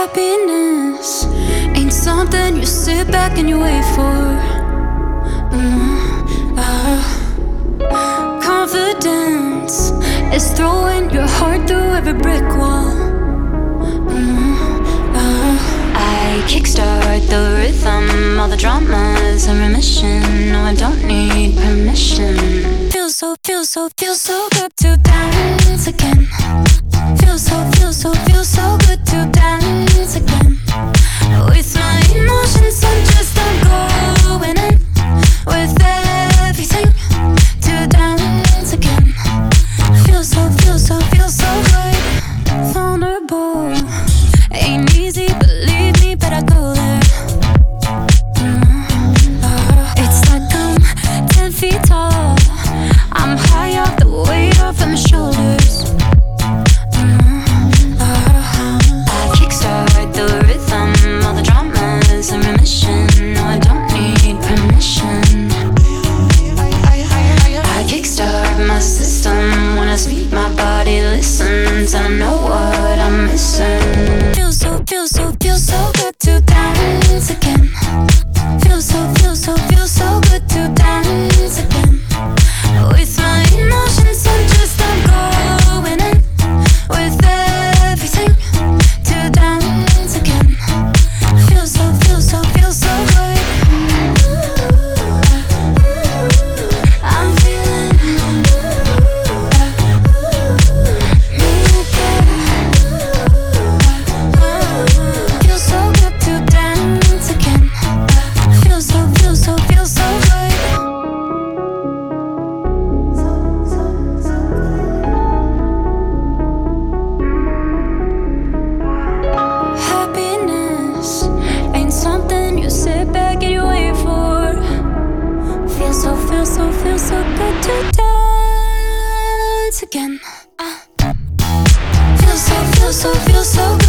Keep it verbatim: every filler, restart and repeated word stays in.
Happiness ain't something you sit back and you wait for. Mm, uh, Confidence is throwing your heart through every brick wall. Mm, uh, I kickstart the rhythm, all the drama's in remission. No, I don't need permission. Feels so, feels so, feels so good to dance again. Feels so, feels so, feels so good to dance again. With my emotions, I'm just I'm going in with everything to dance again. Feels so, feels so, feels so good. Vulnerable ain't easy, believe me, but I go there. Mm, uh, it's like I'm ten feet tall. I'm high off the weight off of my shoulders. I know what I'm missing. Feels so, feels so, feels so good to dance again. Feels so, feels so, feels so good to dance again. With my emotions, I'm just I'm going in with everything to dance again. Feels so, feels so, feels so good. I'm feeling. So feels so good to dance again. Uh. Feels so, feels so, feels so good.